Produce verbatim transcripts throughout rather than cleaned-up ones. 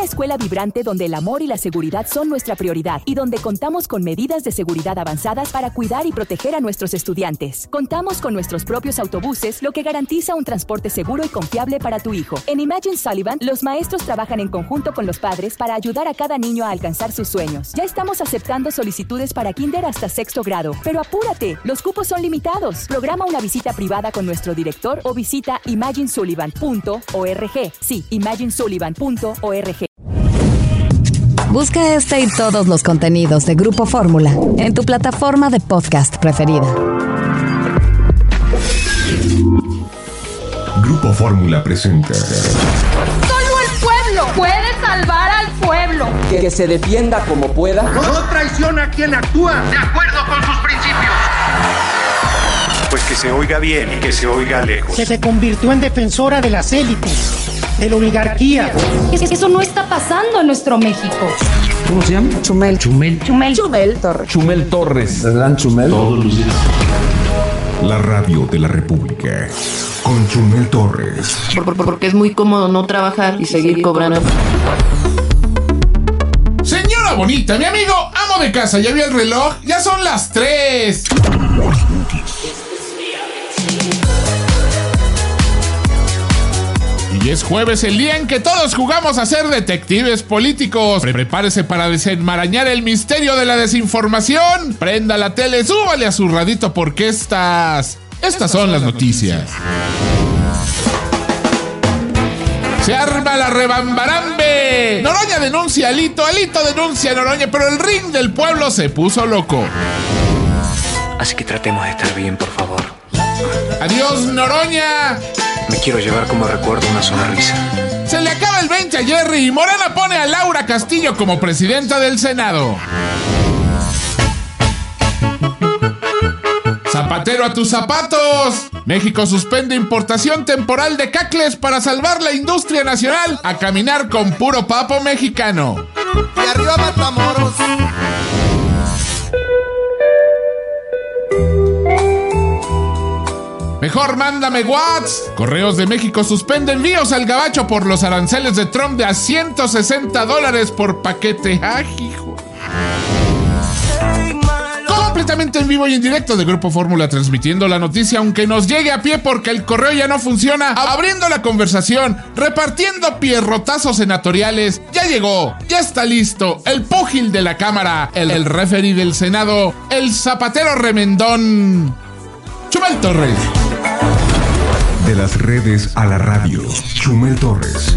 Una escuela vibrante donde el amor y la seguridad son nuestra prioridad y donde contamos con medidas de seguridad avanzadas para cuidar y proteger a nuestros estudiantes. Contamos con nuestros propios autobuses, lo que garantiza un transporte seguro y confiable para tu hijo. En Imagine Sullivan, los maestros trabajan en conjunto con los padres para ayudar a cada niño a alcanzar sus sueños. Ya estamos aceptando solicitudes para kinder hasta sexto grado, pero apúrate, los cupos son limitados. Programa una visita privada con nuestro director o visita imagine sullivan punto org. Sí, imagine sullivan punto org. Busca este y todos los contenidos de Grupo Fórmula en tu plataforma de podcast preferida. Grupo Fórmula presenta. Solo el pueblo puede salvar al pueblo. Que, que se defienda como pueda. No traiciona a quien actúa de acuerdo con sus principios. Pues que se oiga bien y que se oiga lejos. Que se convirtió en defensora de las élites, de la oligarquía. Es que eso no está pasando en nuestro México. ¿Cómo se llama? Chumel. Chumel. Chumel. Chumel Torres. Chumel Torres. El gran Chumel. Todos los días. La radio de la República. Con Chumel Torres. Por, por, porque es muy cómodo no trabajar y seguir cobrando. Señora bonita, mi amigo, amo de casa, ¿ya vio el reloj? Ya son las tres. Y es jueves, el día en que todos jugamos a ser detectives políticos. Prepárese para desenmarañar el misterio de la desinformación. Prenda la tele, súbale a su radito porque estas... Estas son las noticias. Se arma la rebambarambe. Noroña denuncia a Alito, Alito denuncia a Noroña, pero el ring del pueblo se puso loco. Así que tratemos de estar bien, por favor. Adiós, Noroña. Me quiero llevar como recuerdo una sonrisa. Se le acaba el veinte a Jerry y Morena pone a Laura Castillo como presidenta del Senado. ¡Zapatero a tus zapatos! México suspende importación temporal de cacles para salvar la industria nacional a caminar con puro papo mexicano. Y arriba Matamoros. Mejor mándame Whats. Correos de México suspende envíos al gabacho por los aranceles de Trump de a ciento sesenta dólares por paquete. ¡Ay, hijo! Completamente en vivo y en directo de Grupo Fórmula, transmitiendo la noticia aunque nos llegue a pie porque el correo ya no funciona, abriendo la conversación, repartiendo pierrotazos senatoriales. Ya llegó, ya está listo, el púgil de la Cámara, el, el referee del Senado, el zapatero remendón, Chumel Torres. De las redes a la radio, Chumel Torres.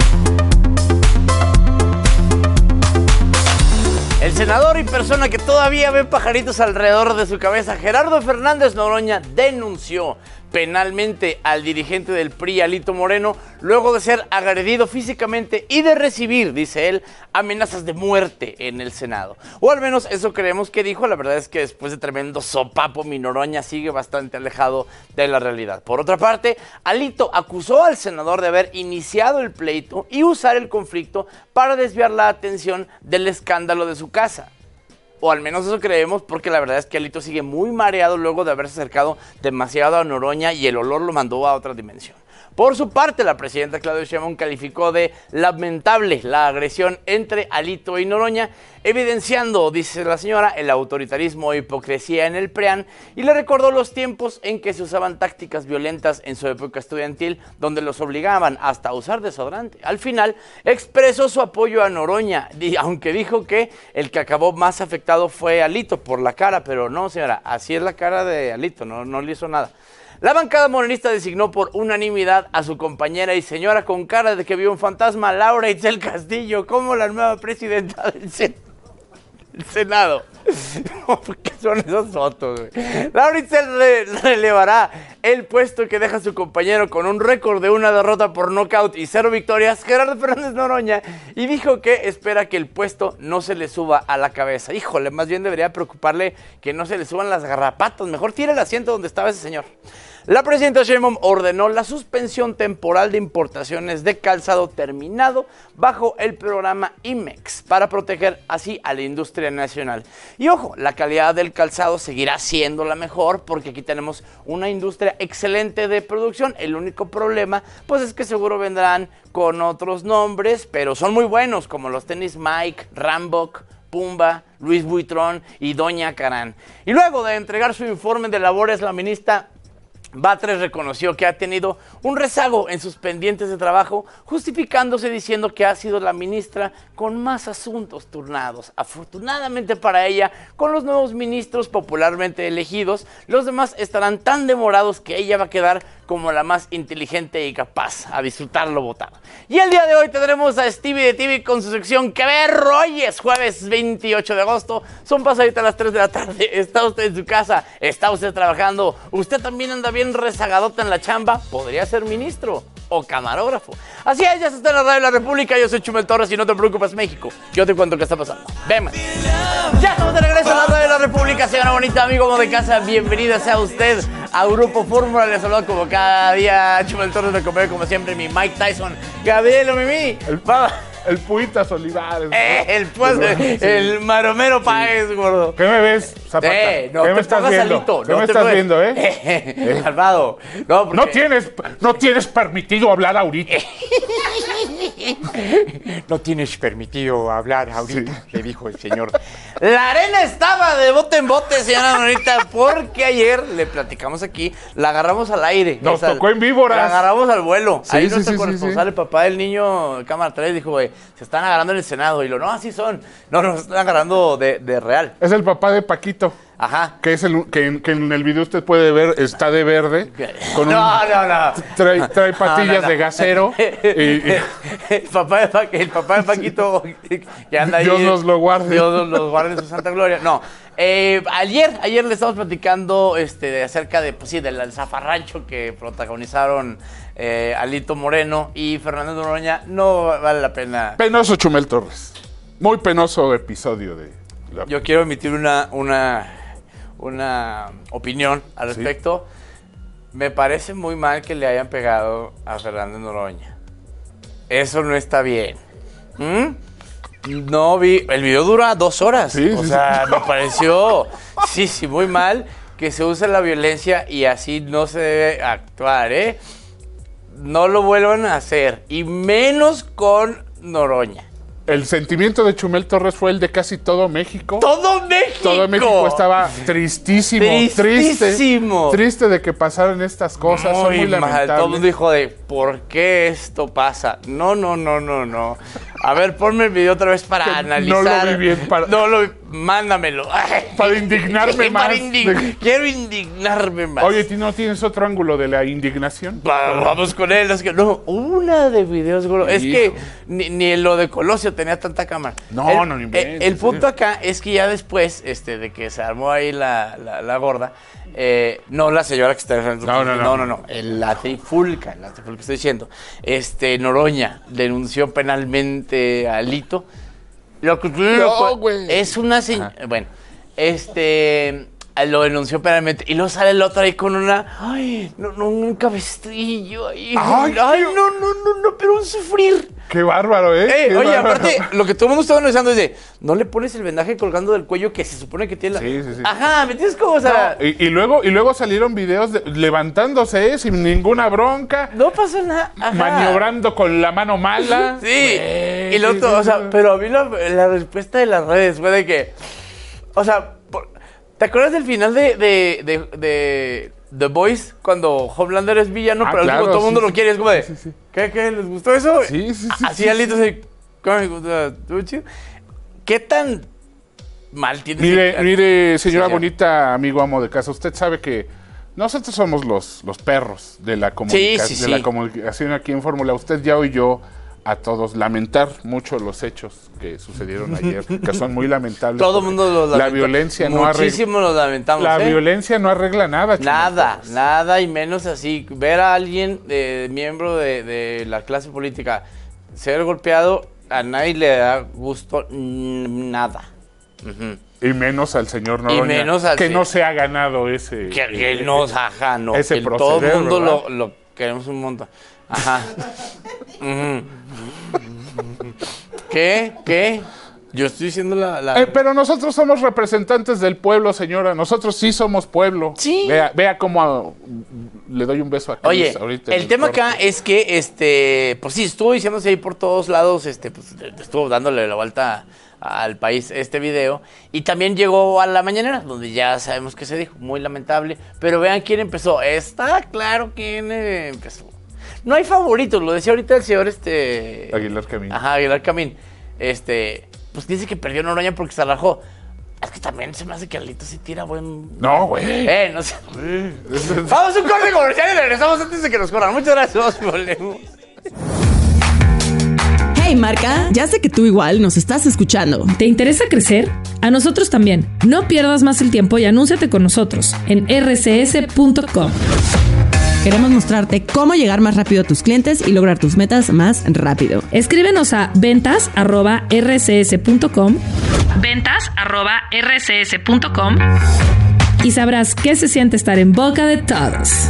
El senador y persona que todavía ve pajaritos alrededor de su cabeza, Gerardo Fernández Noroña, denunció penalmente al dirigente del P R I, Alito Moreno, luego de ser agredido físicamente y de recibir, dice él, amenazas de muerte en el Senado. O al menos eso creemos que dijo. La verdad es que después de tremendo sopapo, mi Noroña sigue bastante alejado de la realidad. Por otra parte, Alito acusó al senador de haber iniciado el pleito y usar el conflicto para desviar la atención del escándalo de su casa. O al menos eso creemos, porque la verdad es que Alito sigue muy mareado luego de haberse acercado demasiado a Noroña y el olor lo mandó a otra dimensión. Por su parte, la presidenta Claudia Sheinbaum calificó de lamentable la agresión entre Alito y Noroña, evidenciando, dice la señora, el autoritarismo e hipocresía en el P R I A N, y le recordó los tiempos en que se usaban tácticas violentas en su época estudiantil, donde los obligaban hasta a usar desodorante. Al final, expresó su apoyo a Noroña, aunque dijo que el que acabó más afectado fue Alito por la cara, pero no, señora, así es la cara de Alito, no, no le hizo nada. La bancada morenista designó por unanimidad a su compañera y señora con cara de que vio un fantasma, Laura Itzel Castillo, como la nueva presidenta del, Sen- del Senado. ¿Qué son esas fotos, güey? Laura Itzel re- relevará el puesto que deja su compañero con un récord de una derrota por nocaut y cero victorias, Gerardo Fernández Noroña, y dijo que espera que el puesto no se le suba a la cabeza. Híjole, más bien debería preocuparle que no se le suban las garrapatas. Mejor tire el asiento donde estaba ese señor. La presidenta Sheinbaum ordenó la suspensión temporal de importaciones de calzado terminado bajo el programa I M E X para proteger así a la industria nacional. Y ojo, la calidad del calzado seguirá siendo la mejor porque aquí tenemos una industria excelente de producción. El único problema pues es que seguro vendrán con otros nombres, pero son muy buenos como los tenis Mike, Rambok, Pumba, Luis Vuitton y Doña Carán. Y luego de entregar su informe de labores, la ministra Batres reconoció que ha tenido un rezago en sus pendientes de trabajo, justificándose diciendo que ha sido la ministra con más asuntos turnados. Afortunadamente para ella, con los nuevos ministros popularmente elegidos, los demás estarán tan demorados que ella va a quedar como la más inteligente y capaz a disfrutarlo votado. Y el día de hoy tendremos a Stevie de T V con su sección Que Ver. Hoy es jueves veintiocho de agosto, son pasaditas las tres de la tarde. Está usted en su casa, está usted trabajando, usted también anda bien rezagadota en la chamba, podría ser ministro o camarógrafo. Así es, ya está en la radio de la República, yo soy Chumel Torres y no te preocupes, México, yo te cuento qué está pasando. Ven, ya estamos de regreso a la radio de la República, señora bonita, amigo amo de casa, bienvenida sea usted a Grupo Fórmula. Les saludo como cada día Chumel Torres, de comer como siempre mi Mike Tyson, Gabriel Mimi, el, el Puitas Olivares, ¿no? eh, el, pues, el, el Maromero Páez, sí. Gordo. ¿Qué me ves, Zapata? Eh, no ¿Qué te me estás viendo? Salito, ¿Qué no me te estás puedes... viendo, eh? eh Salvado. No, porque... no, tienes, no tienes permitido hablar ahorita. No tienes permitido hablar ahorita, sí. Le dijo el señor. La arena estaba de bote en bote, señora Norita, porque ayer le platicamos aquí, la agarramos al aire. Nos esa, tocó en víboras. La agarramos al vuelo. Sí, Ahí sí, nuestro sí, corresponsal, sí, el papá del niño, cámara tres, dijo, güey, se están agarrando en el Senado. Y lo, no, así son. No, nos están agarrando de, de real. Es el papá de Paquito. Ajá. Que es el que, que en el video usted puede ver, está de verde. Con no, un, no, no. Trae, trae patillas no, no, no. de gasero. y, y, el, papá de, el papá de Paquito que anda ahí. Dios nos lo guarde. Dios nos lo guarde en su santa gloria. No. Eh, ayer, ayer le estamos platicando este, acerca de, pues sí, del zafarrancho que protagonizaron eh, Alito Moreno y Fernando Noroña. No vale la pena. Penoso, Chumel Torres. Muy penoso episodio de la... Yo quiero emitir una, una, una opinión al respecto. ¿Sí? Me parece muy mal que le hayan pegado a Fernando Noroña. Eso no está bien. ¿Mm? No vi, el video dura dos horas, sí, o sí, sea, sí. Me pareció, sí, sí, muy mal que se use la violencia y así no se debe actuar, ¿eh? No lo vuelvan a hacer, y menos con Noroña. El sentimiento de Chumel Torres fue el de casi todo México. ¡Todo México! Todo México estaba tristísimo, tristísimo. triste, triste de que pasaran estas cosas, muy son muy lamentables. Mal. Todo el mundo dijo de, ¿por qué esto pasa? No, no, no, no, no. A ver, ponme el video otra vez para que analizar. No lo vi bien. Para... No lo vi, mándamelo. Para indignarme más. Para indig... de... Quiero indignarme más. Oye, ¿no tienes otro ángulo de la indignación? Va, vamos con él. Es que no, una de videos, güey. Es que ni, ni lo de Colosio tenía tanta cámara. No, el, no, ni inventes, El, el punto acá es que ya después este, de que se armó ahí la, la, la gorda, eh, no la señora que está en no, no, no, no, no, no, el, la trifulca, la trifulca que estoy diciendo, este, Noroña denunció penalmente a Alito. Lo que no, güey. Es una señora, bueno, este, lo denunció penalmente y luego sale el otro ahí con una, ay, no, no, un cabestrillo ahí, ay, ay no, no, no, no, pero un sufrir. Qué bárbaro, ¿eh? eh oye, bárbaro. Aparte, lo que todo el mundo estaba analizando es de, no le pones el vendaje colgando del cuello que se supone que tiene la... Sí, sí, sí. Ajá, ¿me entiendes cómo? O sea... No, y, y, luego, y luego salieron videos de, levantándose, ¿eh? Sin ninguna bronca. No pasa nada. Maniobrando con la mano mala. Sí. Wey, y lo otro, sí, o sea, sí. Pero a mí la, la respuesta de las redes fue de que, o sea, por, ¿te acuerdas del final de, de, de, de The Boys? Cuando Homelander es villano, ah, pero claro, todo el mundo sí, lo quiere. Es como de, sí, sí. ¿qué, qué? ¿Les gustó eso? Sí, sí, sí. Así sí, Alito se... ¿Qué tan mal tiene? Mire, ese... mire, señora sí, bonita, amigo amo de casa, usted sabe que nosotros somos los, los perros de la, comunica sí, sí, de sí. la comunicación aquí en Fórmula. Usted ya oyó a todos lamentar mucho los hechos que sucedieron ayer, que son muy lamentables. Todo el mundo los lamenta. La violencia no arregla. Muchísimo los lamentamos. La ¿eh? violencia no arregla nada. Nada, nada y menos así. Ver a alguien, eh, miembro de, de la clase política, ser golpeado, a nadie le da gusto nada. Uh-huh. Y menos al señor Noroña, y menos al que se... no se ha ganado ese... Que, que eh, no, ajá, no. Ese que proceder, todo el mundo lo, lo queremos un montón. Ajá. uh-huh. ¿Qué? ¿Qué? Yo estoy diciendo la... la... Eh, pero nosotros somos representantes del pueblo, señora. Nosotros sí somos pueblo. Sí. Vea, vea cómo a, le doy un beso a Cris. Oye, ahorita el tema corte. Acá es que, este, pues sí, estuvo diciéndose ahí por todos lados, este, pues estuvo dándole la vuelta al país este video. Y también llegó a la mañanera, donde ya sabemos qué se dijo. Muy lamentable. Pero vean quién empezó. Está claro quién eh, empezó. No hay favoritos, lo decía ahorita el señor, este... Aguilar Camín. Ajá, Aguilar Camín. Este... Pues dice que perdió Noroña porque se rajó. Es que también se me hace que Alito sí tira buen... No, güey. Eh, no sé. Vamos a un corte comercial y regresamos antes de que nos corran. Muchas gracias, volvemos. Hey, marca, ya sé que tú igual nos estás escuchando. ¿Te interesa crecer? A nosotros también. No pierdas más el tiempo y anúnciate con nosotros en r c s punto com. Queremos mostrarte cómo llegar más rápido a tus clientes y lograr tus metas más rápido. Escríbenos a ventas arroba r c s punto com, ventas arroba r c s punto com y sabrás qué se siente estar en boca de todos.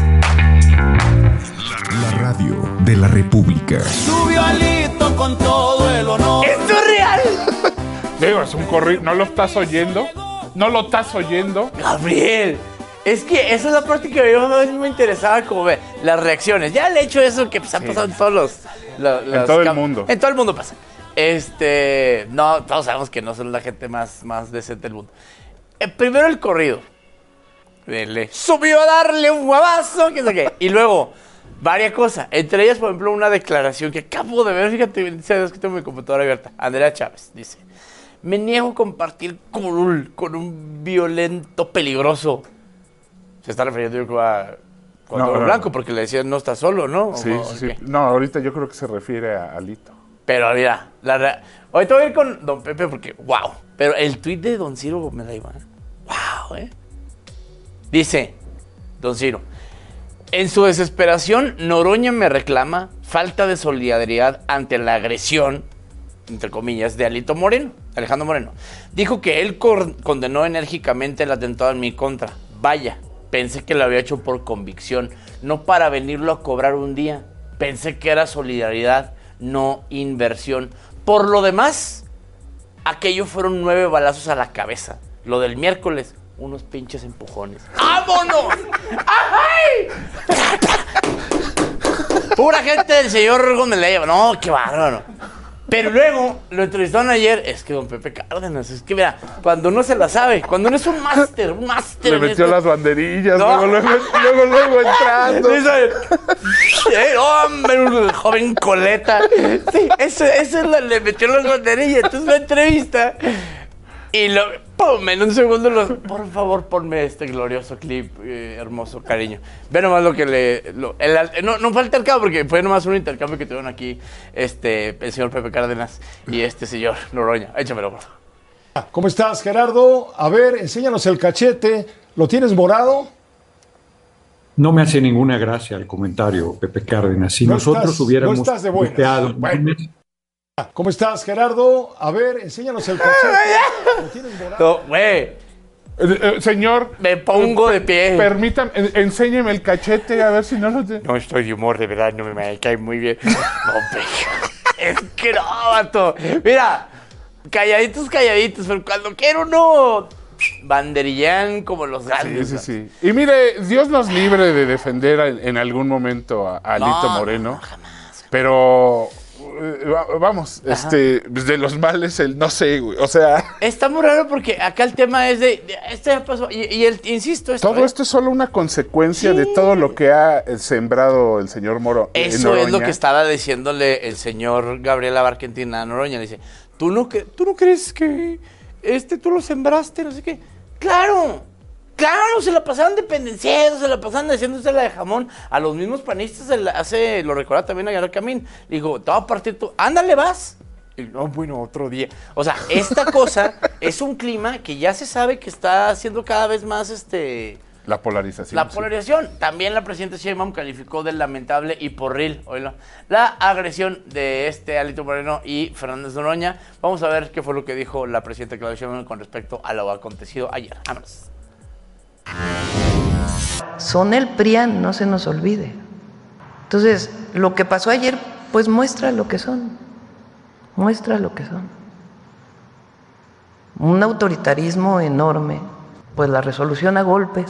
La radio de la República. Subió Alito con todo el honor. ¡Esto es real! Digo, es un corrido. ¿No lo estás oyendo? ¿No lo estás oyendo? Gabriel. Es que esa es la parte que yo a mí me interesaba como ver las reacciones. Ya el hecho de eso que pues, han sí. pasado en todos los... los en todo el mundo. En todo el mundo pasa. Este... No, todos sabemos que no son la gente más, más decente del mundo. Eh, primero el corrido. Le subió a darle un guabazo, que sé qué. Y luego, varias cosas. Entre ellas, por ejemplo, una declaración que acabo de ver. Fíjate, dice que tengo mi computadora abierta. Andrea Chávez dice: me niego a compartir curul con un violento peligroso. Se está refiriendo yo a Cuauhtémoc no, Blanco, porque le decían no está solo, ¿no? Sí, sí, sí. No, ahorita yo creo que se refiere a Alito. Pero mira, la re... hoy te voy a ir con Don Pepe porque, wow. Pero el tuit de Don Ciro me da igual. Wow, ¿eh? Dice Don Ciro: en su desesperación, Noroña me reclama falta de solidaridad ante la agresión, entre comillas, de Alito Moreno, Alejandro Moreno. Dijo que él cor- condenó enérgicamente el atentado en mi contra. Vaya. Pensé que lo había hecho por convicción, no para venirlo a cobrar un día. Pensé que era solidaridad, no inversión. Por lo demás, aquello fueron nueve balazos a la cabeza. Lo del miércoles, unos pinches empujones. ¡Vámonos! ¡Ay! Pura gente del señor Gómez Leiva. No, qué bárbaro. Pero luego, lo entrevistaron ayer, es que Don Pepe Cárdenas, es que mira, cuando uno se la sabe, cuando uno es un máster, un máster. Le metió las banderillas, no. luego, luego, luego, luego entrando. ¡Eh, hombre, un joven coleta! Sí, eso, eso es lo, le metió las banderillas, entonces la entrevista. Y lo, pum, en un segundo, los, por favor, ponme este glorioso clip, eh, hermoso, cariño. Ve nomás lo que le... Lo, el, no, no fue altercado, porque fue nomás un intercambio que tuvieron aquí este, el señor Pepe Cárdenas y este señor Noroña. Échamelo, por favor. ¿Cómo estás, Gerardo? A ver, enséñanos el cachete. ¿Lo tienes morado? No me hace ninguna gracia el comentario, Pepe Cárdenas. Si no nosotros estás, hubiéramos... No estás de buenas. Bueno. ¿Cómo estás, Gerardo? A ver, enséñanos el cachete. ¿Lo tienes morado? No, güey. Eh, eh, señor, me pongo de pie. Permítame, eh, enséñeme el cachete a ver si no lo tengo. No estoy de humor, de verdad, no me, me cae muy bien. No, es que no, vato. Mira, calladitos, calladitos, pero cuando quiero uno banderillán como los grandes. Sí, sí, sí. Y mire, Dios nos libre de defender a, en algún momento a, a Alito no, Moreno. No, jamás. Pero... Vamos, Ajá. este, de los males, el no sé, güey, o sea... Está muy raro porque acá el tema es de, de esto ya pasó, y, y el, insisto... Esto, todo ¿eh? esto es solo una consecuencia sí. de todo lo que ha sembrado el señor Moro. Eso Noroña. Es lo que estaba diciéndole el señor Gabriel Abarquentina a Noroña, le dice, ¿tú no, ¿tú no crees que este tú lo sembraste? No sé qué. ¡Claro! Claro, se la pasaban de pendencieros, se la pasaban haciéndose la de jamón. A los mismos panistas se la hace, lo recuerda también a Aguilar Camín. Le dijo, te voy a partir tú, ándale, vas. Y no, bueno, otro día. O sea, esta cosa es un clima que ya se sabe que está siendo cada vez más, este, La polarización. La sí. polarización. También la presidenta Sheinbaum calificó de lamentable y porril, oílo, la agresión de este Alito Moreno y Fernández Noroña. Vamos a ver qué fue lo que dijo la presidenta Claudia Sheinbaum con respecto a lo acontecido ayer. Vámonos. Son el P R I A N, no se nos olvide. Entonces, lo que pasó ayer, pues muestra lo que son. Muestra lo que son. Un autoritarismo enorme, pues la resolución a golpes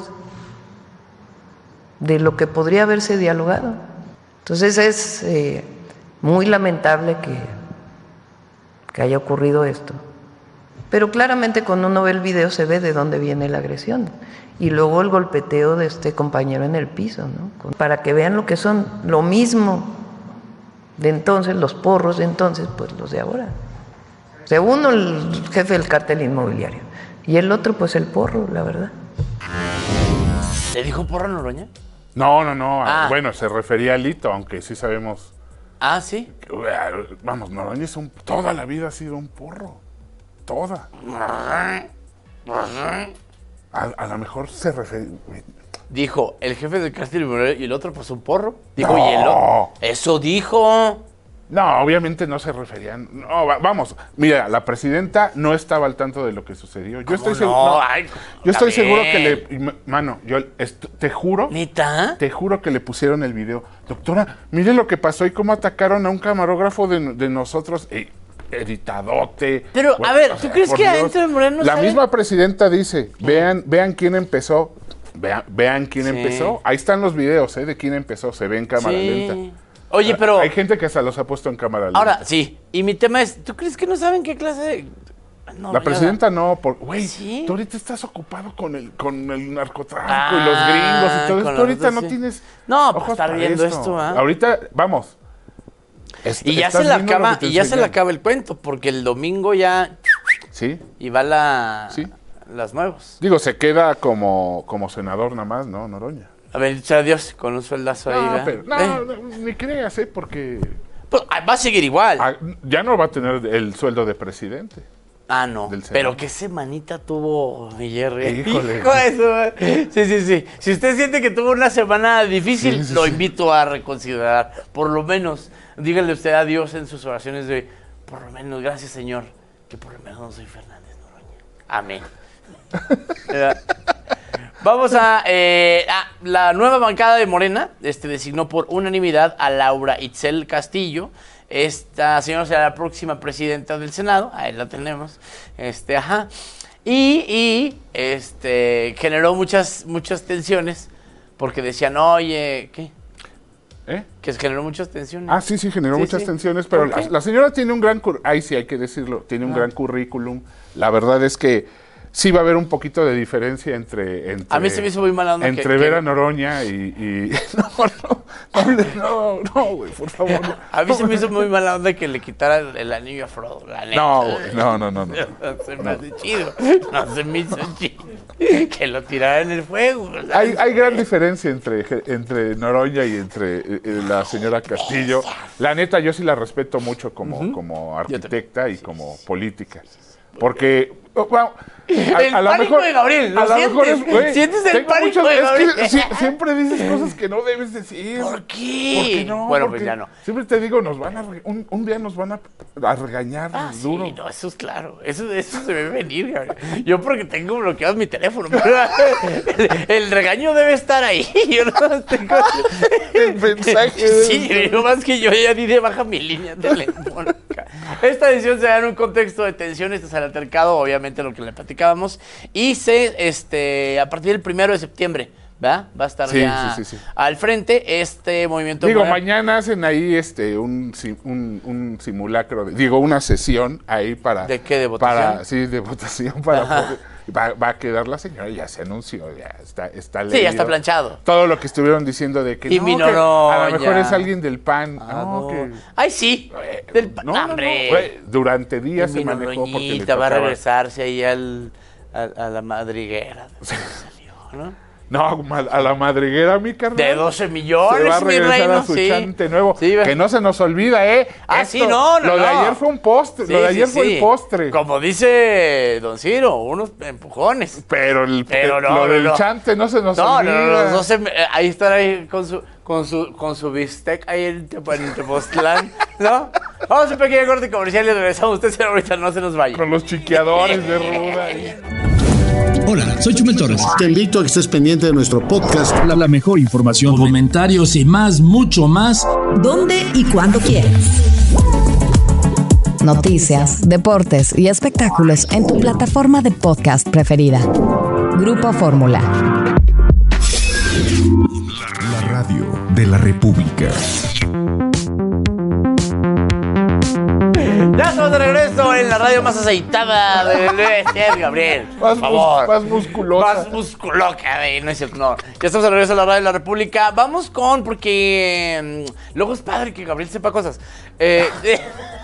de lo que podría haberse dialogado. Entonces es eh, muy lamentable que, que haya ocurrido esto. Pero claramente cuando uno ve el video se ve de dónde viene la agresión. Y luego el golpeteo de este compañero en el piso, ¿no? Para que vean lo que son, lo mismo de entonces, los porros de entonces, pues los de ahora. O sea, uno el jefe del cártel inmobiliario y el otro pues el porro, la verdad. ¿Le dijo porro a Noroña? No, no, no. Ah. Bueno, se refería a Alito, aunque sí sabemos. Ah, ¿sí? Que, vamos, Noroña es un, toda la vida ha sido un porro. Toda. A, a lo mejor se refiere. Dijo el jefe del cártel inmobiliario y el otro pues un porro. Dijo, no. y el otro. Eso dijo. No, obviamente no se referían. No, va, vamos, mira, la presidenta no estaba al tanto de lo que sucedió. Yo estoy no? seguro. No, Ay, yo estoy bien. seguro que le. Mano, yo est- te juro. ¿Neta? Te juro que le pusieron el video. Doctora, mire lo que pasó y cómo atacaron a un camarógrafo de, de nosotros. Eh, editadote. Pero, bueno, a ver, o ¿tú sea, crees por que Dios, adentro de Moreno La sabe? misma presidenta dice: vean, vean quién empezó. Vean, vean quién Sí. empezó. Ahí están los videos, ¿eh? De quién empezó. Se ve en cámara Sí. lenta. Oye, pero... Hay gente que hasta los ha puesto en cámara lenta. Ahora, sí. Y mi tema es, ¿tú crees que no saben qué clase de...? No, la ya presidenta no, porque, güey, ¿Sí? tú ahorita estás ocupado con el con el narcotráfico Ah, y los gringos y todo eso. con Tú ahorita los no otros, sí. tienes No, ojos para estar para viendo esto. esto, ¿ah? Ahorita, vamos. Est- Y ya estás se le viendo lo acaba, que te y ya se le enseñan. acaba el cuento, porque el domingo ya... Sí. Y va la... Sí. Las nuevas. Digo, se queda como, como senador nada más, ¿no, Noroña? A ver, dicho a Dios, con un sueldazo ahí, No, ¿verdad? pero, no, Eh. no, ni creas, ¿eh? Porque Pues, ah, va a seguir igual. ah, ya no va a tener el sueldo de presidente. Ah, no. del Senado. Pero qué semanita tuvo mi Jerry. Híjole. Hijo de su- Sí, sí, sí. Si usted siente que tuvo una semana difícil, Sí, sí, lo sí. invito a reconsiderar. Por lo menos, dígale usted a Dios en sus oraciones de, por lo menos, gracias Señor, que por lo menos no soy Fernández Noroña. Amén. ¿Verdad? Vamos a, eh, a la nueva bancada de Morena, este designó por unanimidad a Laura Itzel Castillo. Esta señora será la próxima presidenta del Senado, ahí la tenemos. Este, ajá. Y, y este generó muchas muchas tensiones porque decían, "Oye, ¿qué?" ¿Eh? Que se generó muchas tensiones. Ah, sí, sí, generó Sí, muchas sí. tensiones, pero ¿Por la, qué? la señora tiene un gran, cur- ahí sí hay que decirlo, tiene un Ah. gran currículum. La verdad es que sí va a haber un poquito de diferencia entre... entre A mí se me hizo muy mala onda Entre que- Vera que- Noroña y... y no, no, no, no, güey, por favor. no. A mí se me hizo muy mala onda que le quitara el, el anillo a Frodo, la neta. No, güey, no, no, no, no. No se me hace chido. No se me hizo chido. Que lo tirara en el fuego. ¿verdad? Hay, hay gran diferencia entre, entre Noroña y entre eh, eh, la señora Castillo. La neta, yo sí la respeto mucho como, Ujú. como Yo arquitecta y como política. Porque, oh, wow, a, El a lo pánico mejor, de Gabriel, ¿lo a lo mejor sientes? es, güey, ¿Sientes el tengo pánico muchas- de es que Gabriel? sí, siempre dices cosas que no debes decir. ¿Por qué? ¿Por qué no? Bueno, Porque pues ya no. Siempre te digo, nos van a re- un, un día nos van a, a regañar Ah, duro. sí, no, eso es claro. Eso, eso se ve venir, Gabriel. Yo porque tengo bloqueado mi teléfono. Pero el, el regaño debe estar ahí. Yo no tengo... El mensaje. Sí, yo más que yo ya di de baja mi línea telefónica. Esta decisión se da en un contexto de tensiones tras el altercado, obviamente lo que le platicábamos, y se, este, a partir del primero de septiembre, ¿verdad? Va a estar Sí, ya sí, sí, sí. al frente este movimiento. Digo, Morena. mañana hacen ahí este un, si- un, un simulacro, de- digo, una sesión ahí para... ¿De qué? ¿De votación? Para, sí, de votación para Ajá. poder- va, va a quedar la señora, ya se anunció, ya está, está Sí, leído. ya está planchado. Todo lo que estuvieron diciendo de que, Y no, mi que a Noroña. lo mejor es alguien del P A N. Ah, no, no. que... Ay, sí. Del pa- No, no, no, hombre. güey, durante días Mi se manejó porque le Noroñita va a tocaba. regresarse ahí al, a, a la madriguera. de donde salió, ¿no? No, a la madriguera, mi carnal. De doce millones, se va a regresar mi reino, a su sí. chante nuevo. Sí, que no se nos olvida, ¿eh? Ah, Esto, sí, no, no, Lo de no. ayer fue un postre, Sí, lo de sí, ayer fue sí. el postre. Como dice Don Ciro, unos empujones. Pero, el, Pero no, lo no, del no. chante no se nos no, olvida. No, no, los doce, eh, ahí están ahí con su, con su, con su bistec ahí en, Tepo- en Tepoztlán, ¿no? Vamos a un pequeño corte comercial y regresamos. Usted se ahorita, no se nos vaya. Con los chiqueadores de ruda. ahí. Hola, soy Chumel Torres. Te invito a que estés pendiente de nuestro podcast. La, la mejor información, comentarios y más, mucho más. ¿Dónde y cuándo quieras? Noticias, deportes y espectáculos en tu plataforma de podcast preferida. Grupo Fórmula. La radio de la República. Ya estamos de regreso en la radio más aceitada del Universidad Gabriel. Por Más, favor. mus- más musculosa. Más musculoca, güey, no es cierto, no. Ya estamos de regreso en la radio de la República. Vamos con, porque mm, luego es padre que Gabriel sepa cosas. Eh, eh,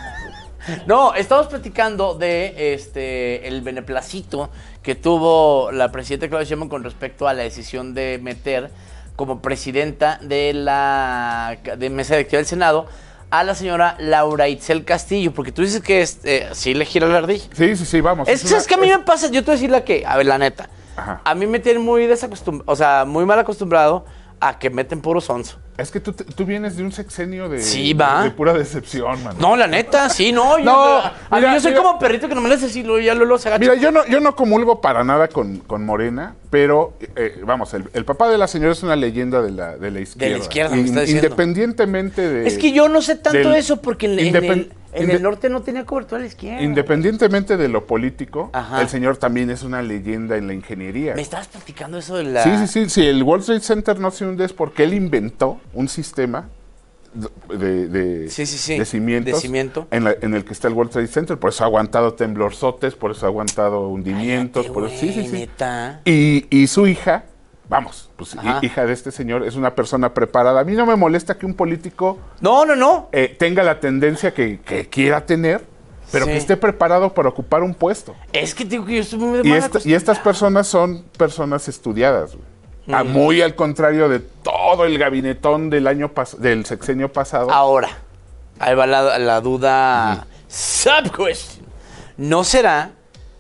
no, estamos platicando de este el beneplacito que tuvo la presidenta Claudia Sheinbaum con respecto a la decisión de meter como presidenta de la de mesa directiva del Senado a la señora Laura Itzel Castillo, porque tú dices que es, eh, sí le gira la ardilla. Sí, sí, sí, vamos. Es, una- es que a mí me pasa, yo te voy a decir la que, a ver, la neta, Ajá. a mí me tienen muy desacostumbrado, o sea, muy mal acostumbrado a que meten puro sonso. Es que tú, te- tú vienes de un sexenio de, Sí, va. de pura decepción, man. No, la neta, sí, no. Yo, No, a mí mira, yo soy mira. como perrito que no me le hace así, luego ya Lolo se agacha. Mira, yo no, yo no comulgo para nada con, con Morena, pero eh, vamos, el, el papá de la señora es una leyenda de la, de la izquierda. izquierda, me In- está diciendo. Independientemente de... Es que yo no sé tanto del- eso porque en, en independ- el, en inde- el norte no tenía cobertura a la izquierda. Independientemente de lo político, Ajá. el señor también es una leyenda en la ingeniería. Me estabas platicando eso de la... Sí, sí, sí, sí, el World Trade Center no se hunde es porque él inventó un sistema de, de, Sí, sí, sí, de cimientos de cimiento. En, la- en el que está el World Trade Center, por eso ha aguantado temblorzotes, por eso ha aguantado hundimientos, por eso, sí, sí, sí. Neta. Y, y su hija, vamos, pues Ajá. hi- hija de este señor, es una persona preparada. A mí no me molesta que un político No, no, no. eh, tenga la tendencia que, que quiera tener, pero Sí. que esté preparado para ocupar un puesto. Es que digo que yo estoy muy Y, mal esta- y estas personas son personas estudiadas, güey. Ah, muy al contrario de todo el gabinetón del año pas- del sexenio pasado. Ahora, ahí va la, la duda sub question. ¿No será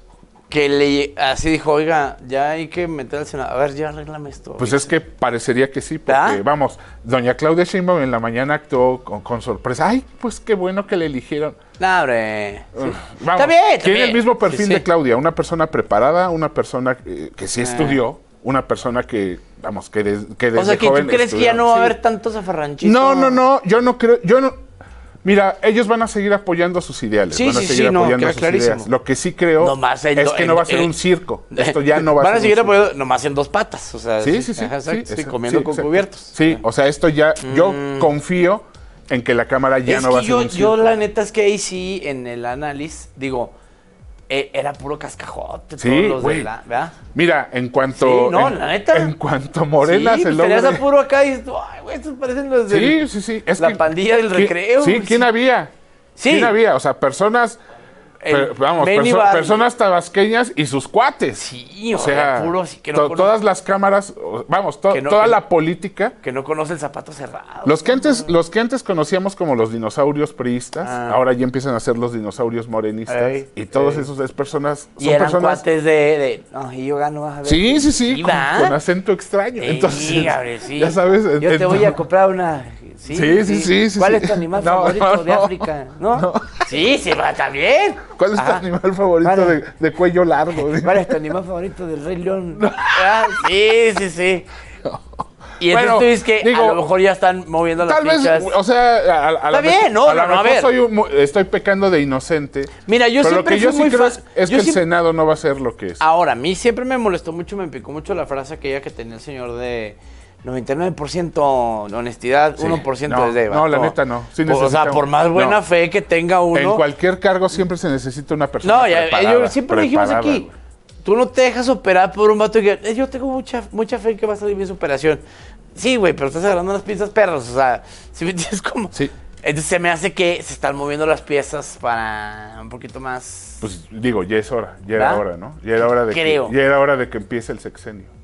que le así dijo, oiga, ya hay que meter al Senado? A ver, ya arréglame esto. Pues es que parecería que sí, porque, ¿verdad? vamos, doña Claudia Sheinbaum en la mañana actuó con, con sorpresa. Ay, pues qué bueno que le eligieron. No, hombre. Sí. Uf, vamos, Está bien, está tiene bien. el mismo perfil Sí, sí. de Claudia, una persona preparada, una persona eh, que sí Ah. estudió, una persona que, vamos, que, des- que desde O sea, que joven tú crees que ya estudió. no va a Sí. haber tantos afarranchitos. No, no, no, yo no creo, yo no. Mira, ellos van a seguir apoyando sus ideales, Sí, van a sí, seguir sí, no, apoyando queda sus clarísimo. ideas. Lo que sí creo Nomás en es do- que en- no va a ser en- un circo. Esto ya no va Van a a ser seguir un circo. apoyando nomás en dos patas. O sea, Sí, sí, sí. ajá, sí, exacto, sí, exacto, comiendo sí, con exacto. cubiertos. Sí, o sea, esto ya, yo confío en que la Cámara ya es no va a que ser yo, un circo. yo la neta es que ahí sí, en el análisis, digo, eh, era puro cascajote. Sí, todos los de güey. la, ¿verdad? Mira, en cuanto. Sí, no, en, la neta. En cuanto Morena sí, se pues logre. tenías a puro acá y dices, tú, ay, güey, estos parecen los de Sí, sí, sí. Es la que- pandilla del ¿qui- recreo. Sí, ¿quién había? Sí. ¿Quién había? O sea, personas. El per- vamos, Benny perso- Bar- personas tabasqueñas y sus cuates. Sí, o sea, puro, sí, que no to- conoce- todas las cámaras, o- vamos, to- Que no- toda que la no- política. Que no conoce el zapato cerrado. Los que antes, los que antes conocíamos como los dinosaurios priistas, Ah. ahora ya empiezan a ser los dinosaurios morenistas. Ey, y todos ey. esos es personas. Y son eran personas. cuates de, de, no, y yo gano, vas a ver. Sí, sí, sí, con, ¿va? con acento extraño. Ey, Entonces, Gabriel, sí. ya sabes. en- Yo te en- voy a comprar una. Sí, Sí, sí, sí, sí, ¿Cuál sí. es tu animal No, favorito no, de no. África? ¿No? Sí, sí, va también. ¿Cuál es Ajá. tu animal favorito ¿Cuál de, es? de cuello largo? ¿Cuál es tu animal favorito del Rey León? Ah, sí, sí, sí. Y entonces Bueno, tú dices que digo, a lo mejor ya están moviendo las Tal vez, fichas. o sea, a, a- a Está la bien, mejor- no, a la no, no, a mejor ver. soy un mu- estoy pecando de inocente. Mira, yo pero lo siempre que yo fui sí muy creo fan- es, es yo que el siempre- Senado no va a ser lo que es. Ahora, a mí siempre me molestó mucho, me picó mucho la frase aquella que tenía el señor de noventa y nueve por ciento honestidad, Sí, uno por ciento no, es de no, la vato. neta no. Sí o sea, necesitamos- por más buena no. fe que tenga uno. En cualquier cargo siempre se necesita una persona No, ya, preparada. yo siempre lo dijimos preparada, aquí. güey. Tú no te dejas operar por un vato que eh, yo tengo mucha mucha fe en que va a salir bien su operación. Sí, güey, pero estás agarrando las piezas perros, o sea, si me entiendes cómo. Sí. Entonces se me hace que se están moviendo las piezas para un poquito más. Pues digo, ya es hora, ya era ¿verdad? hora, ¿no? Ya era hora de Creo. que ya era hora de que empiece el sexenio.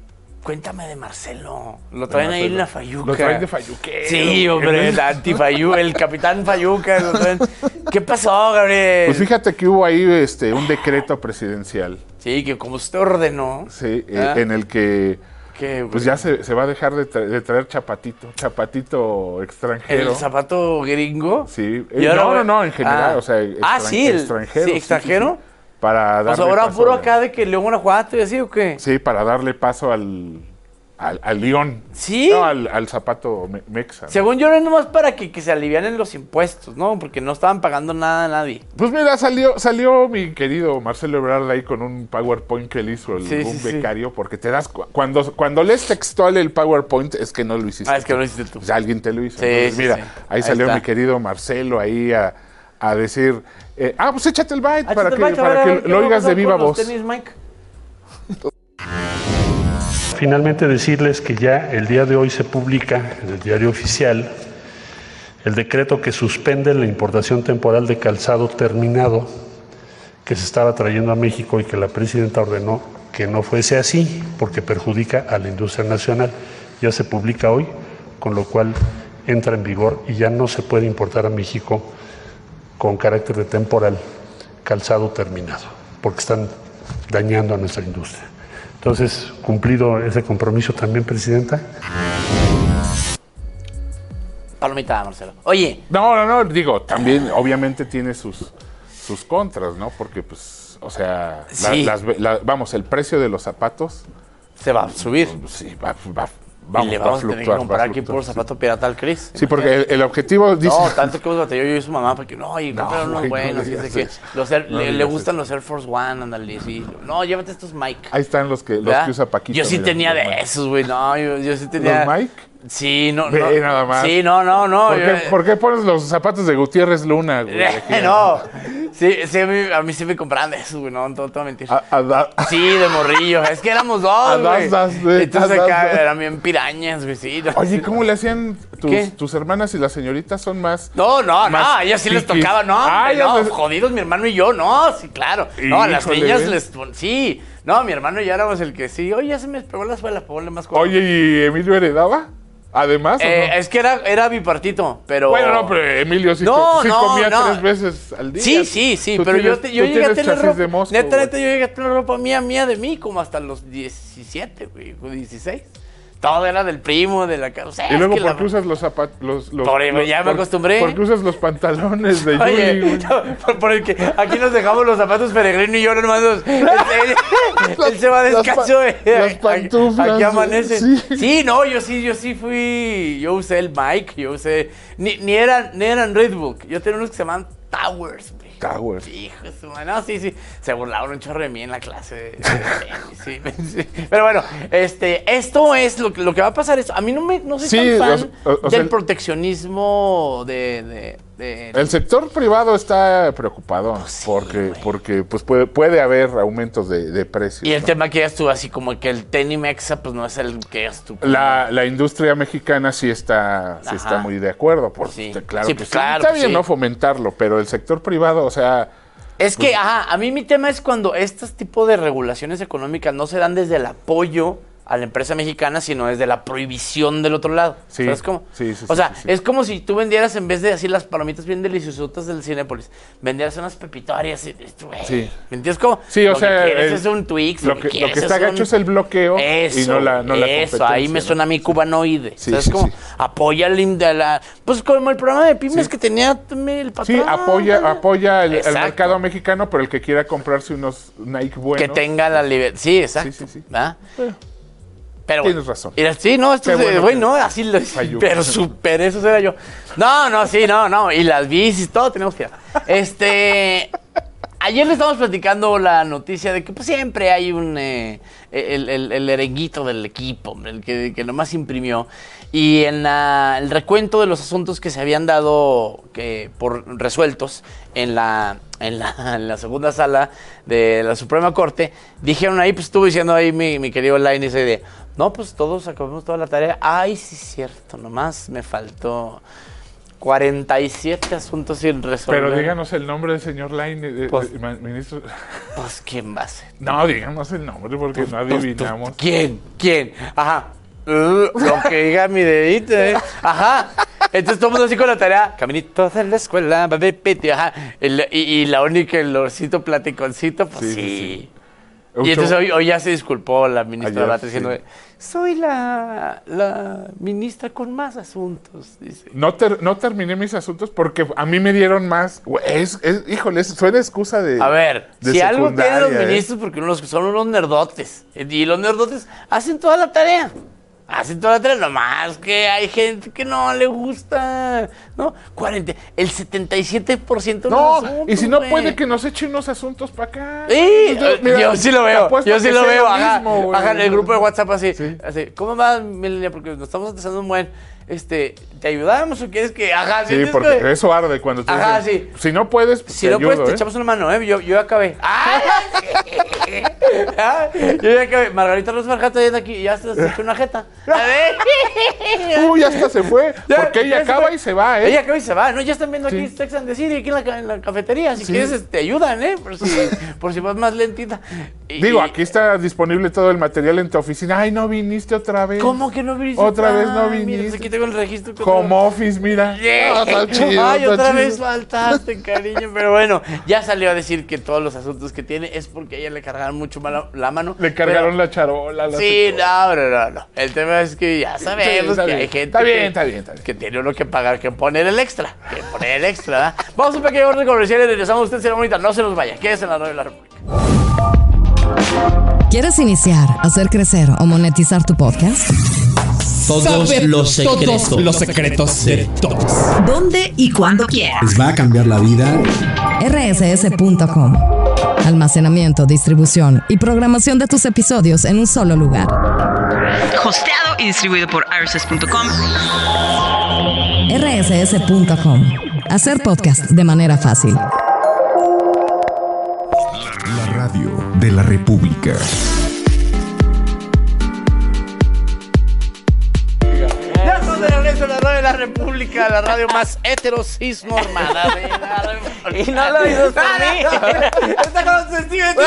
Cuéntame de Marcelo. Lo traen ahí en la Fayuca. Lo traen de Fayuquero. Sí, hombre, el antifayuca, el capitán Fayuca. Lo traen. ¿Qué pasó, Gabriel? Pues fíjate que hubo ahí este, un decreto presidencial. Sí, que como usted ordenó. Sí, ¿Ah? eh, en el que ¿Qué, pues ya se, se va a dejar de, tra de traer chapatito, chapatito extranjero. ¿El zapato gringo? Sí. Eh, no, no, no, en general, ah. o sea, ah, sí, el, extranjero. Sí, extranjero. Sí, sí, sí, para darle o sea, ahora paso puro a... acá de que León, Guanajuato y así, ¿o qué? Sí, para darle paso al... Al, al León. ¿Sí? No, al, al zapato me, mexa. ¿no? Según yo, era nomás para que, que se alivianen los impuestos, ¿no? Porque no estaban pagando nada a nadie. Pues mira, salió salió mi querido Marcelo Ebrard ahí con un PowerPoint que le hizo el, sí, un sí, becario, sí. porque te das... Cuando, cuando lees textual el PowerPoint es que no lo hiciste. Ah, es que no lo hiciste tú. Pues alguien te lo hizo. Sí, Entonces, sí, mira, sí. ahí, ahí salió está. mi querido Marcelo ahí a, a decir... Eh, ah, pues échate el byte Ah, para que, byte, para ver, que lo oigas de viva voz. Tenis, Mike? Finalmente decirles que ya el día de hoy se publica en el diario oficial el decreto que suspende la importación temporal de calzado terminado que se estaba trayendo a México y que la presidenta ordenó que no fuese así porque perjudica a la industria nacional. Ya se publica hoy, con lo cual entra en vigor y ya no se puede importar a México con carácter de temporal calzado terminado, porque están dañando a nuestra industria. Entonces, cumplido ese compromiso también, Presidenta. Palomita, Marcelo. Oye. No, no, no, digo, también obviamente tiene sus, sus contras, ¿no? Porque, pues, o sea, sí. la, las, la, vamos, el precio de los zapatos... Se va a subir. Sí, va, va, vamos, y le vamos va a fluctuar. A tener que comprar aquí fluctuar, por zapato sí. pirata al Chris. Sí, porque el, el objetivo dice... No, tanto que hemos batalló yo y su mamá, porque no, y comprar no, unos buenos, no que los Air, no le, le gustan eso. Los Air Force One, ándale, sí. No, llévate estos Mike. Ahí están los que, los que usa Paquito. Yo sí mira, tenía de Mike. Esos, güey, no, yo, yo sí tenía... ¿Los Mike? Sí, no, Ve, no. nada más. Sí, no, no, no. ¿Por, yo, qué, ¿Por qué pones los zapatos de Gutiérrez Luna, güey? No, sí, sí, a mí, a mí sí me compraban de esos, güey, no, todo, todo mentir. A, a da, sí, de morrillo, es que éramos dos, güey. Entonces acá eran bien pirañas, güey, sí. No, Oye, sí. ¿cómo le hacían tus, tus hermanas y las señoritas son más? No, no, más no, ellas sí les tocaba, no, ah, no, les... jodidos mi hermano y yo, no, sí, claro. No, a las niñas ¿ven? Les, sí, no, mi hermano y yo éramos el que sí, oye, ya se me pegó la suela, ponle más cosas. Oye, ¿y Emilio heredaba? Además, eh, ¿o no? Es que era, era bipartito, pero... Bueno, no, pero Emilio sí, no, sí no, comía no. tres veces al día. Sí, sí, sí, pero tienes, yo, te, yo llegué a tener ropa... De Mosco, neta, neta, yo llegué a tener ropa mía, mía de mí, como hasta los diecisiete, güey, dieciséis. Todo era del primo, de la casa. O sea, y luego, es que ¿por qué la... usas los zapatos? Los, los, por, los, ya me por, acostumbré. ¿Por qué usas los pantalones de Oye, Yuli? No, por, por el que aquí nos dejamos los zapatos Peregrino y yo, hermanos. Él, él, él se va descalzo. Las, pa las pantuflas. Aquí amanece. Sí. sí, no, yo sí, yo sí fui. Yo usé el Mike, yo usé. Ni, ni eran, ni eran Red Bull. Yo tenía unos que se llaman Towers, güey. Towers. Hijo de su madre. No, sí, sí. Se burlaban un chorro de mí en la clase. sí, sí. Pero bueno, este, esto es lo que, lo que va a pasar. Es, a mí no me no soy sí, tan fan o, o del sea, proteccionismo de, de, de... El sector privado está preocupado pues sí, porque, porque pues puede, puede haber aumentos de, de precios. Y el ¿no? tema que ya estuvo así como que el tenis mexa pues no es el que ya estuvo. La, la industria mexicana sí está, sí está muy de acuerdo. Por, sí. Claro sí, que pues sí. claro, Está pues bien sí. no fomentarlo, pero el sector privado, o sea... Es pues, que, ajá, a mí mi tema es cuando estos tipos de regulaciones económicas no se dan desde el apoyo a la empresa mexicana, sino desde la prohibición del otro lado. Sí, ¿Sabes cómo? Sí, sí, o sea, sí, sí. es como si tú vendieras, en vez de así las palomitas bien deliciosotas del Cinépolis, vendieras unas pepitorias y, güey, sí. ¿me entiendes cómo? Sí, o lo sea, que quieres el, es un Twix, lo, lo que, que, lo que está es gacho un... es el bloqueo eso, y no la, no la eso, competencia. ahí me suena a mi cubanoide. Sí, ¿Sabes sí, cómo? sí. Apoya el, de la, pues como el programa de pymes sí. que tenía el patrón. Sí, apoya, apoya el, el mercado mexicano, pero el que quiera comprarse unos Nike buenos. Que tenga la libertad. Sí, exacto. Sí, sí, sí. ¿Ah? Pero, Pero tienes bueno, razón. Mira, sí, no, esto es, güey, no, así lo pero súper, eso era yo. No, no, sí, no, no, y las bicis, todo tenemos que ir. Este, ayer le estábamos platicando la noticia de que pues siempre hay un, eh, el, el, el erenguito del equipo, el que, que nomás imprimió, y en la, el recuento de los asuntos que se habían dado que, por resueltos en la... En la, en la segunda sala de la Suprema Corte, dijeron ahí, pues estuvo diciendo ahí mi, mi querido Line, dice de, no, pues todos acabamos toda la tarea. Ay, sí es cierto, nomás me faltó cuarenta y siete asuntos sin resolver. Pero díganos el nombre del señor Laine, de, pues, de, de, ministro. Pues, ¿quién va a ser? No, díganos el nombre porque pues, no adivinamos. Pues, ¿Quién? ¿Quién? Ajá. Uh, lo que diga mi dedito, ¿eh? Ajá. Entonces todo el mundo así con la tarea, caminitos de la escuela, bebé, ajá. El, y, y la única, el osito platiconcito, pues sí. sí. sí. Y entonces hoy, hoy ya se disculpó la ministra Ayer, diciendo, sí. soy la, la ministra con más asuntos, dice. No, ter, no terminé mis asuntos porque a mí me dieron más. Es, es, híjole, suena excusa de A ver, de si algo tienen los ¿eh? ministros, porque unos son unos nerdotes, y los nerdotes hacen toda la tarea. Hacen toda la tarea, nomás que hay gente que no le gusta, ¿no? cuarenta, el setenta y siete por ciento de no, los asuntos, y si no wey. puede que nos eche unos asuntos para acá. Sí, yo, mira, yo sí lo veo, yo sí lo veo, lo ajá, mismo, ajá, en el grupo de WhatsApp así, sí. así, ¿cómo va, Melania? Porque nos estamos atrasando un buen, este, ¿te ayudamos o quieres que, ajá, sí, porque que... eso arde cuando te ajá, dicen, sí, si no puedes, si te no ayudo, puedes, te ¿eh? echamos una mano, ¿eh? Yo, yo acabé, ¡ah! ¿Ah? Yo ya acabé, Margarita Rosa Jata ya está aquí, ya se echó una jeta, a ver. Uy, ya hasta se fue, ya, porque ella acaba y se va, ¿eh? Ella acaba y se va, ¿no? Ya están viendo aquí sí. Sex and the City, aquí en la, en la cafetería, si sí. quieres te ayudan, ¿eh? Por si, por si vas más lentita. Y, Digo, aquí está disponible todo el material en tu oficina. Ay, no viniste otra vez. ¿Cómo que no viniste? Otra vez no Ay, viniste. Mira, aquí tengo el registro. Home office, mira. Yeah. Oh, está chido, Ay, está otra chido. vez faltaste, cariño. Pero bueno, ya salió a decir que todos los asuntos que tiene es porque a ella le cargaron mucho mal la mano. Le cargaron pero... la charola. La sí, no, no, no, no. El tema es que ya sabemos sí, que bien. hay gente está bien, que, está bien, está bien. que tiene uno que pagar, que poner el extra. Que poner el extra, ¿verdad? Vamos a un pequeño orden comercial y regresamos. Usted será bonita, no se nos vaya. Quédese en la radio de la República. ¿Quieres iniciar, hacer crecer o monetizar tu podcast? Todos Saber los secretos. Todos los secretos de todos. ¿Dónde y cuándo quieras? Les va a cambiar la vida. R S S punto com. Almacenamiento, distribución y programación de tus episodios en un solo lugar. Hosteado y distribuido por R S S punto com. R S S punto com. Hacer podcast de manera fácil. La radio de la República. Ya estamos de regreso en la radio de la República, la radio más heterosis normada de la República. Y no lo dices por mí. Está con Steven.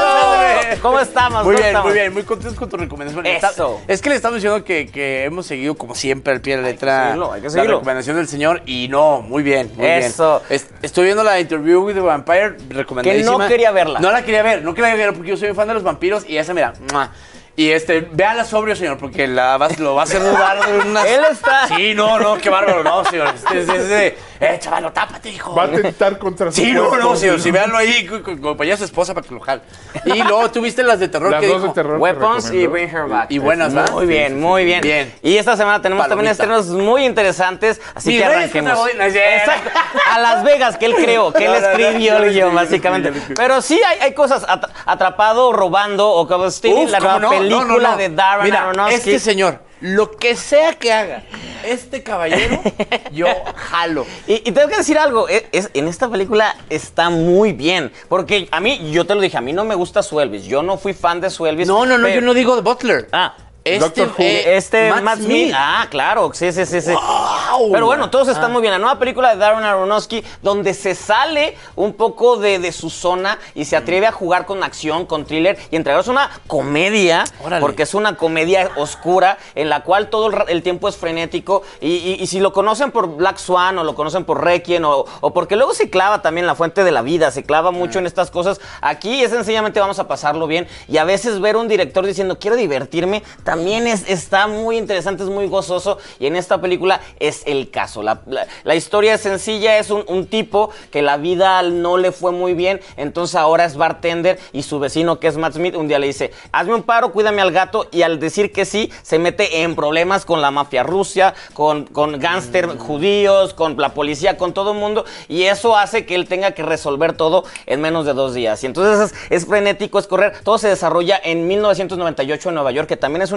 ¿Cómo estamos? Muy ¿Cómo bien, estamos? muy bien, muy contentos con tu recomendación. Eso. Es que le estamos diciendo que, que hemos seguido como siempre al pie de la letra hay que seguirlo, hay que la seguirlo. recomendación del señor y no, muy bien, muy Eso. bien. Es, estoy viendo la Interview with the Vampire, recomendadísima. Que no quería verla. No la quería ver, no quería verla porque yo soy un fan de los vampiros y esa, mira, ¡mua! Y este, véala sobrio, señor, porque la va, lo va a hacer dudar de unas... Él está... Sí, no, no, qué bárbaro, no, señor. Este, este, este, eh, chavalo, tápate, hijo. Va a tentar contra su Sí, no, cuerpo, no, señor, ¿sí? si véanlo ahí, acompaña a su esposa para que lo jale. Y luego tuviste las de terror Las que dos dijo, de terror. Weapons y Bring Her Back. Y buenas, ¿verdad? Muy bien, muy bien. Bien. Y esta semana tenemos Palomita. también estrenos muy interesantes, así Mi que rey arranquemos. es una godina, Exacto. A Las Vegas, que él creó, que él No, no, no, escribió yo lo el guión, escribí, básicamente. yo lo escribí. Pero sí hay, hay cosas, at- Atrapado, Robando o como Stealing, Uf, la ¿cómo nueva no? película No, no, no. de Darren Mira, Aronofsky. este señor, lo que sea que haga este caballero, yo jalo. Y, y tengo que decir algo, es, es- en esta película está muy bien, porque a mí, yo te lo dije, a mí no me gusta su Elvis, yo no fui fan de su Elvis. No, no, no, pero- yo no digo de Butler. Ah, Este, Doctor Who. eh, este Matt Matt, Smith. Smith. Ah, claro, sí, sí, sí, sí. Wow. Pero bueno, todos están Ah. muy bien. La nueva película de Darren Aronofsky, donde se sale un poco de, de su zona y se atreve a jugar con acción, con thriller y entregarnos una comedia, Órale. porque es una comedia oscura en la cual todo el, ra- el tiempo es frenético. Y, y- y si lo conocen por Black Swan o lo conocen por Requiem o, o porque luego se clava también La Fuente de la Vida, se clava mucho en estas cosas. Aquí es sencillamente vamos a pasarlo bien y a veces ver un director diciendo quiero divertirme también es, está muy interesante, es muy gozoso y en esta película es el caso. La, la- la historia es sencilla, es un, un tipo que la vida no le fue muy bien, entonces ahora es bartender y su vecino que es Matt Smith un día le dice hazme un paro, cuídame al gato y al decir que sí se mete en problemas con la mafia rusa, con, con gángster judíos, con la policía, con todo el mundo y eso hace que él tenga que resolver todo en menos de dos días y entonces es, es frenético, es correr, todo se desarrolla en mil novecientos noventa y ocho en Nueva York, que también es una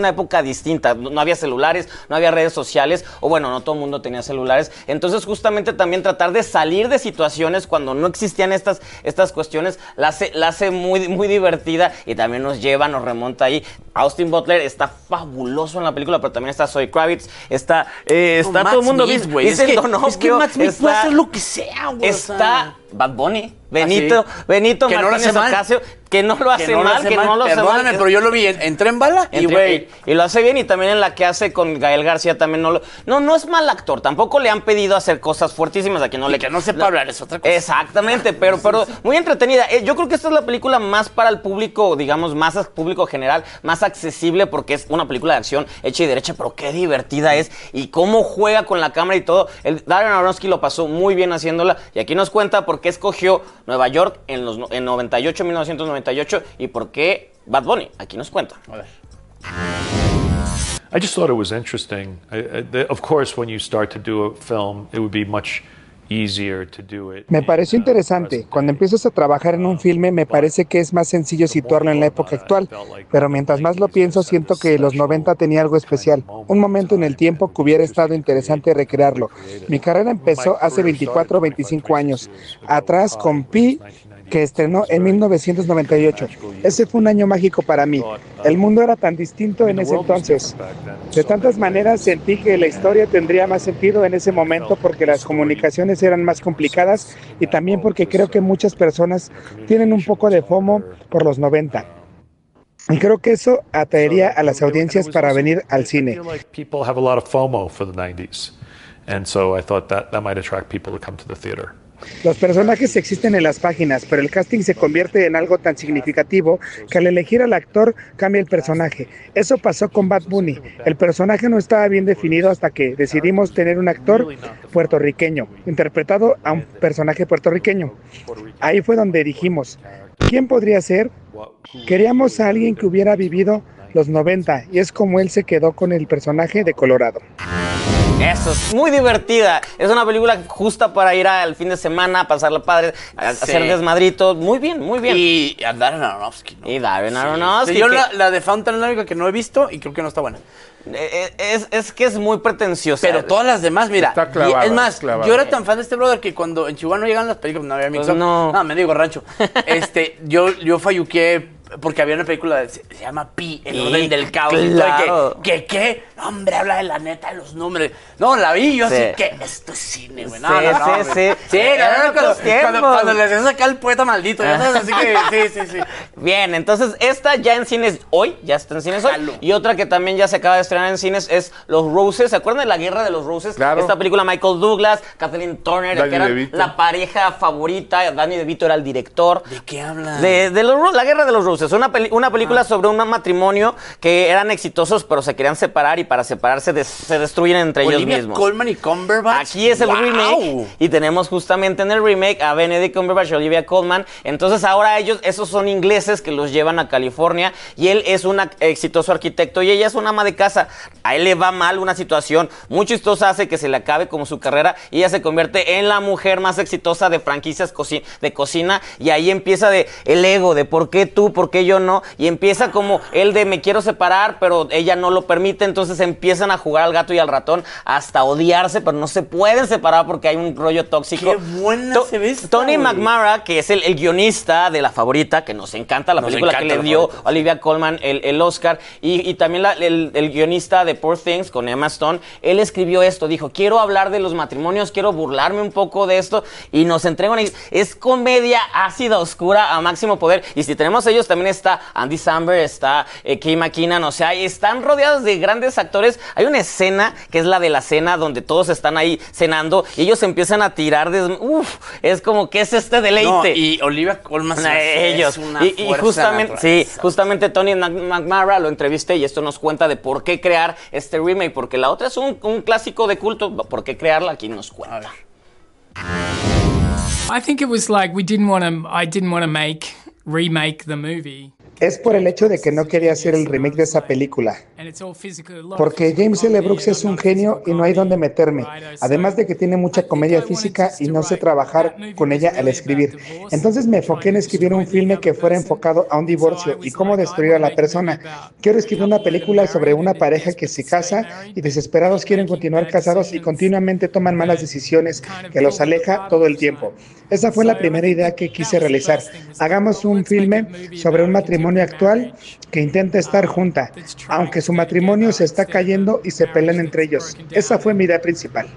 una época distinta, no, no había celulares, no había redes sociales, o bueno, no todo el mundo tenía celulares, entonces justamente también tratar de salir de situaciones cuando no existían estas, estas cuestiones, la hace, la hace muy, muy divertida y también nos lleva, nos remonta ahí. Austin Butler está fabuloso en la película, pero también está Zoe Kravitz, está, eh, está no, todo el mundo, Smith, güey, es, que, es que Matt Smith puede hacer lo que sea, güey. Está Bad Bunny, Benito, ¿Ah, sí? Benito que Martínez no Ocasio, que no lo hace que no mal, lo hace que mal. no lo hace mal. Perdóname, pero yo lo vi en, en Tren Bala y güey. Y, y lo hace bien, y también en la que hace con Gael García también no lo... No, no es mal actor, tampoco le han pedido hacer cosas fuertísimas a quien no y le... que no sepa hablar es otra cosa. Exactamente, pero, pero muy entretenida. Eh, Yo creo que esta es la película más para el público, digamos, más al público general, más accesible porque es una película de acción hecha y derecha, pero qué divertida es y cómo juega con la cámara y todo. El Darren Aronofsky lo pasó muy bien haciéndola y aquí nos cuenta por qué escogió Nueva York en los en noventa y ocho, mil novecientos noventa y ocho y por qué Bad Bunny. Aquí nos cuenta. A ver. I just thought it was interesting. I, I, the, of course, when you start to do a film, it would be much easier to do it. Me pareció interesante. Cuando empiezas a trabajar en un filme, me parece que es más sencillo situarlo en la época actual. Pero mientras más lo pienso, siento que los noventa tenía algo especial. Un momento en el tiempo que hubiera estado interesante recrearlo. Mi carrera empezó hace veinticuatro o veinticinco años. Atrás con Pi, que estrenó en mil novecientos noventa y ocho. Ese fue un año mágico para mí. El mundo era tan distinto en ese entonces. De tantas maneras sentí que la historia tendría más sentido en ese momento porque las comunicaciones eran más complicadas y también porque creo que muchas personas tienen un poco de FOMO por los noventa. Y creo que eso atraería a las audiencias para venir al cine. People have a lot of FOMO for the nineties. And so I thought that that might attract people to come to the theater. Los personajes existen en las páginas, pero el casting se convierte en algo tan significativo que al elegir al actor cambia el personaje. Eso pasó con Bad Bunny. El personaje no estaba bien definido hasta que decidimos tener un actor puertorriqueño, interpretado a un personaje puertorriqueño. Ahí fue donde dijimos, ¿quién podría ser? Queríamos a alguien que hubiera vivido los noventa y es como él se quedó con el personaje de Colorado. Eso, es muy divertida. Es una película justa para ir al fin de semana, a pasarla padre, a sí. hacer desmadritos. Muy bien, muy bien. Y a Darren Aronofsky, ¿no? Y Darren Aronofsky. Sí, yo que... la, la de Fountain es la única que no he visto y creo que no está buena. Es, es que es muy pretenciosa. Pero todas las demás, mira. Está clavada, es más, clavada. yo era tan fan de este brother que cuando en Chihuahua no llegan las películas, no había mix pues no. no, me digo rancho. este, yo, yo falluqué porque había una película, de, se, se llama Pi, el sí, orden del caos. Claro. Que, que, ¿qué? Hombre, habla de la neta de los números. No, la vi y yo sí. así que esto es cine, güey. No, sí, no, no, sí, sí. Sí, no, no, cuando, cuando, cuando les hacen acá el poeta maldito, ya sabes, así que sí, sí, sí. Bien, entonces esta ya en cines hoy, ya está en cines hoy. Jalo. Y otra que también ya se acaba de estrenar en cines es Los Roses. ¿Se acuerdan de La Guerra de los Roses? Claro. Esta película Michael Douglas, Kathleen Turner, Danny que era DeVito. la pareja favorita. Danny DeVito era el director. ¿De qué habla? De, de los, La Guerra de los Roses, una, peli, una película ah. sobre un matrimonio que eran exitosos, pero se querían separar y para separarse des, se destruyen entre Olivia ellos mismos. Colman y Cumberbatch. Aquí es el wow. remake y tenemos justamente en el remake a Benedict Cumberbatch y Olivia Colman. Entonces ahora ellos, esos son ingleses que los llevan a California y él es un exitoso arquitecto y ella es una ama de casa. A él le va mal una situación muy chistosa, hace que se le acabe como su carrera y ella se convierte en la mujer más exitosa de franquicias coci- de cocina y ahí empieza de el ego de por qué tú, por qué yo no y empieza como el de me quiero separar pero ella no lo permite, entonces empiezan a jugar al gato y al ratón hasta odiarse, pero no se pueden separar porque hay un rollo tóxico. Qué buena to- se ve esta, Tony wey. McNamara, que es el, el guionista de La Favorita, que nos encanta, la nos película encanta que le dio a Olivia Colman el, el Oscar, y, y también la, el, el guionista de Poor Things con Emma Stone, él escribió esto, dijo, quiero hablar de los matrimonios, quiero burlarme un poco de esto, y nos entregan, es comedia ácida, oscura, a máximo poder, y si tenemos ellos, también está Andy Samberg, está eh, Kate McKinnon, o sea, están rodeados de grandes actores. Hay una escena que es la de la cena donde todos están ahí cenando y ellos empiezan a tirar de, uf, es como que es este deleite. No, y Olivia Colman ellos es una y, y justamente sí, justamente Tony McNamara lo entrevisté y esto nos cuenta de por qué crear este remake, porque la otra es un, un clásico de culto, por qué crearla, aquí nos cuenta. I think it was like we didn't want to I didn't want to make remake the movie. Es por el hecho de que no quería hacer el remake de esa película. Porque James L. Brooks es un genio y no hay dónde meterme, además de que tiene mucha comedia física y no sé trabajar con ella al escribir. Entonces me enfoqué en escribir un filme que fuera enfocado a un divorcio y cómo destruir a la persona. Quiero escribir una película sobre una pareja que se casa y desesperados quieren continuar casados y continuamente toman malas decisiones que los aleja todo el tiempo. Esa fue la primera idea que quise realizar. Hagamos un filme sobre un matrimonio actual que intenta estar junta, aunque su matrimonio se está cayendo y se pelean entre ellos. Esa fue mi idea principal.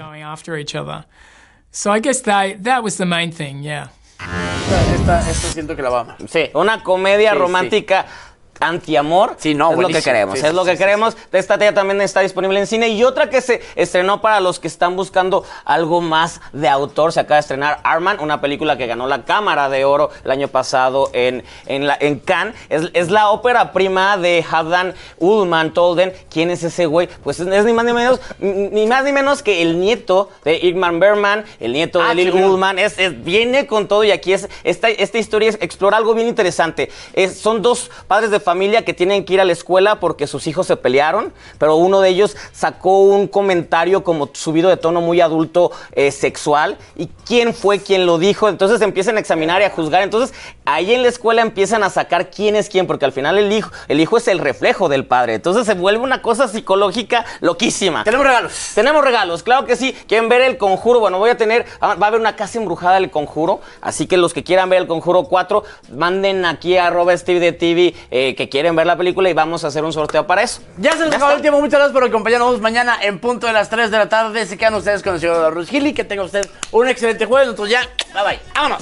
So I guess that that was the main thing, yeah. Esta, esta, esta siento que la va. Sí, una comedia sí, romántica. Sí. Antiamor, sí, no, es lo que queremos, sí, es lo sí, que sí, queremos. Sí, sí. Esta ya también está disponible en cine y otra que se estrenó para los que están buscando algo más de autor. Se acaba de estrenar Arman, una película que ganó la Cámara de Oro el año pasado en, en, la, en Cannes. Es, es la ópera prima de Halfdan Ullman Tolden. ¿Quién es ese güey? Pues es, es ni más ni menos ni más ni menos que el nieto de Ingmar Bergman, el nieto ah, de Lil Ullman. Es, es, viene con todo y aquí es esta, esta historia es, explora algo bien interesante. Es, son dos padres de familia que tienen que ir a la escuela porque sus hijos se pelearon, pero uno de ellos sacó un comentario como subido de tono muy adulto eh, sexual, y quién fue quien lo dijo. Entonces empiezan a examinar y a juzgar. Entonces ahí en la escuela empiezan a sacar quién es quién, porque al final el hijo, el hijo es el reflejo del padre. Entonces se vuelve una cosa psicológica loquísima. Tenemos regalos. Tenemos regalos, claro que sí. ¿Quieren ver El Conjuro? Bueno, voy a tener, va a haber una casa embrujada del Conjuro, así que los que quieran ver El Conjuro cuatro, manden aquí a arroba Steve de T V eh, que quieren ver la película y vamos a hacer un sorteo para eso. Ya se nos acabó el tiempo. Muchas gracias por acompañarnos mañana en punto de las tres de la tarde. Se quedan ustedes con el señor Ruiz Gili. Que tenga usted un excelente jueves. Nosotros ya, bye bye. ¡Vámonos!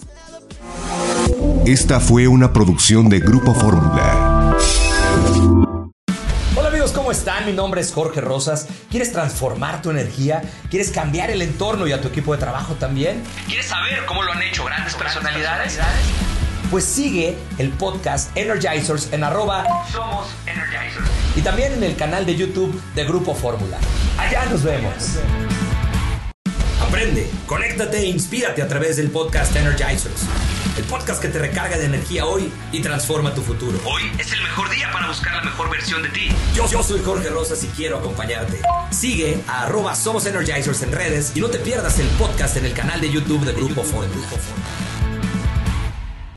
Esta fue una producción de Grupo Fórmula. Hola amigos, ¿cómo están? Mi nombre es Jorge Rosas. ¿Quieres transformar tu energía? ¿Quieres cambiar el entorno y a tu equipo de trabajo también? ¿Quieres saber cómo lo han hecho grandes personalidades? Pues sigue el podcast Energizers en arroba Somos Energizers. Y también en el canal de YouTube de Grupo Fórmula. Allá nos vemos. Aprende, conéctate e inspírate a través del podcast Energizers. El podcast que te recarga de energía hoy y transforma tu futuro. Hoy es el mejor día para buscar la mejor versión de ti. Yo, yo soy Jorge Rosas y quiero acompañarte. Sigue a arroba Somos Energizers en redes y no te pierdas el podcast en el canal de YouTube de Grupo Fórmula.